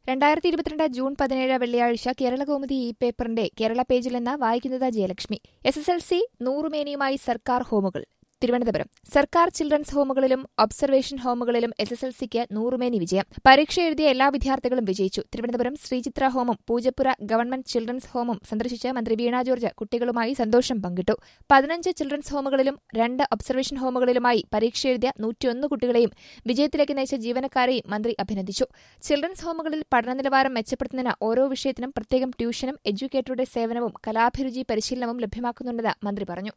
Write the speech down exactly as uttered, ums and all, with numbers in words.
രണ്ടായിരത്തി ഇരുപത്തിരണ്ട് ജൂൺ പതിനേഴ് വെള്ളിയാഴ്ച കേരളകൗമുദി ഇ പേപ്പറിന്റെ കേരള പേജിൽ നിന്ന് വായിക്കുന്നത് Jayalakshmi. S S L C നൂറുമേനിയുമായി സർക്കാർ ഹോമുകൾ. തിരുവനന്തപുരം. സർക്കാർ ചിൽഡ്രൻസ് ഹോമുകളിലും ഒബ്സർവേഷൻ ഹോമുകളിലും എസ് എസ് എൽ സിക്ക് നൂറുമേനി വിജയം. പരീക്ഷ എഴുതിയ എല്ലാ വിദ്യാർത്ഥികളും വിജയിച്ചു. തിരുവനന്തപുരം ശ്രീചിത്ര ഹോമും പൂജപ്പുര ഗവൺമെന്റ് ചിൽഡ്രൻസ് ഹോമും സന്ദർശിച്ച് മന്ത്രി വീണ ജോർജ് കുട്ടികളുമായി സന്തോഷം പങ്കിട്ടു. പതിനഞ്ച് ചിൽഡ്രൻസ് ഹോമുകളിലും രണ്ട് ഒബ്സർവേഷൻ ഹോമുകളിലുമായി പരീക്ഷ എഴുതിയ നൂറ്റിയൊന്ന് കുട്ടികളെയും വിജയത്തിലേക്ക് നയിച്ച ജീവനക്കാരെയും മന്ത്രി അഭിനന്ദിച്ചു. ചിൽഡ്രൻസ് ഹോമുകളിൽ പഠനനിലവാരം മെച്ചപ്പെടുത്തുന്നതിന് ഓരോ വിഷയത്തിനും പ്രത്യേകം ട്യൂഷനും എഡ്യൂക്കേറ്ററുടെ സേവനവും കലാഭിരുചി പരിശീലനവും ലഭ്യമാക്കുന്നുണ്ടെന്ന് മന്ത്രി പറഞ്ഞു.